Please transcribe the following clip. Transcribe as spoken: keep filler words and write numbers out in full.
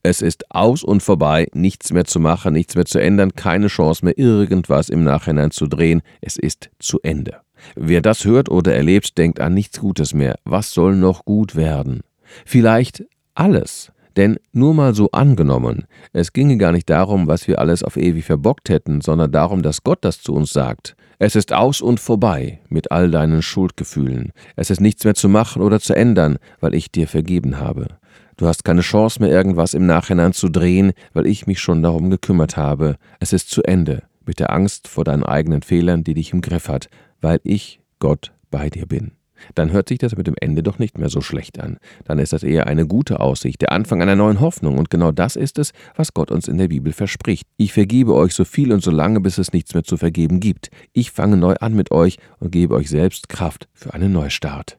Es ist aus und vorbei, nichts mehr zu machen, nichts mehr zu ändern, keine Chance mehr, irgendwas im Nachhinein zu drehen. Es ist zu Ende. Wer das hört oder erlebt, denkt an nichts Gutes mehr. Was soll noch gut werden? Vielleicht alles. Denn nur mal so angenommen, es ginge gar nicht darum, was wir alles auf ewig verbockt hätten, sondern darum, dass Gott das zu uns sagt. Es ist aus und vorbei mit all deinen Schuldgefühlen. Es ist nichts mehr zu machen oder zu ändern, weil ich dir vergeben habe. Du hast keine Chance mehr, irgendwas im Nachhinein zu drehen, weil ich mich schon darum gekümmert habe. Es ist zu Ende mit der Angst vor deinen eigenen Fehlern, die dich im Griff hat, weil ich, Gott, bei dir bin. Dann hört sich das mit dem Ende doch nicht mehr so schlecht an. Dann ist das eher eine gute Aussicht, der Anfang einer neuen Hoffnung. Und genau das ist es, was Gott uns in der Bibel verspricht. Ich vergebe euch so viel und so lange, bis es nichts mehr zu vergeben gibt. Ich fange neu an mit euch und gebe euch selbst Kraft für einen Neustart.